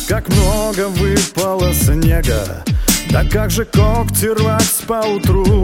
как много выпало снега, да как же когти рвать поутру.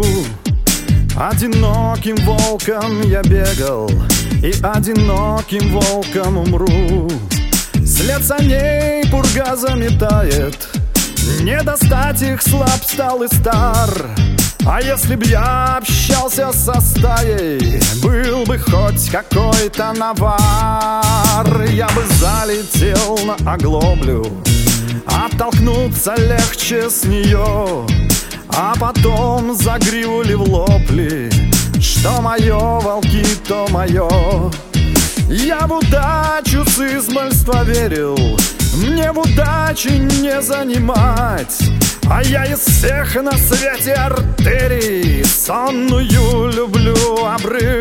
Одиноким волком я бегал, и одиноким волком умру. След саней пурга заметает, не достать их, слаб стал и стар. А если б я общался со стаей, был бы хоть какой-то навар, я бы залетел на оглоблю, оттолкнуться легче с нее, а потом за гриву ли в лопли. Что мое, волки, то мое. Я в удачу с измальства верил, мне в удачи не занимать. А я из всех на свете артерий сонную люблю обрывать.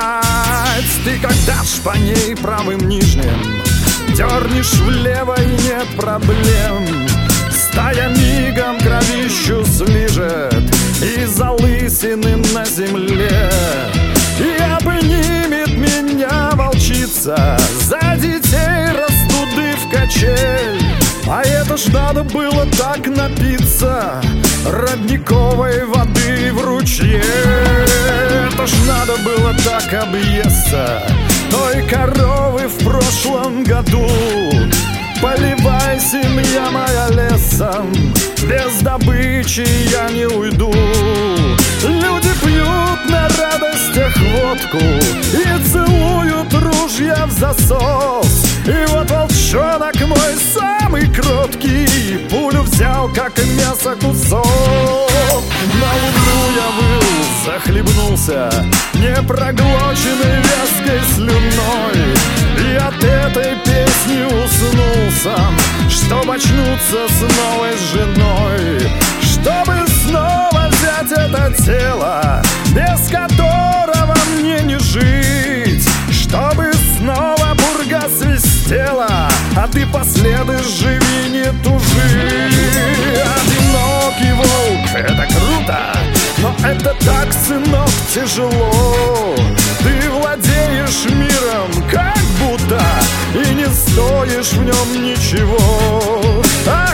Ты когда ж по ней правым нижним дернешь влево, и нет проблем. Стая мигом кровищу слижет и залысины на земле. И обнимет меня волчица, за детей растуды в качель. А это ж надо было так напиться родниковой воды в ручье. Это ж надо было так объесться той коровы в прошлом году. Поливай, семья моя, лесом, без добычи я не уйду. Люди пьют на радостях водку и целуют ружья в засос. И вот волчонок мой самый кроткий пулю взял, как мясо, кусок. На луну я выл, захлебнулся непроглоченной вязкой слюной, и от этой песни уснул сам, чтоб очнуться с новой женой. Чтобы снова взять это тело, без которого мне не жить. Чтобы снова пурга свистела, а ты последуешь, живи, не тужи. Одинокий волк — это круто, но это так, сынок, тяжело. Ты владеешь миром как будто и не стоишь в нем ничего.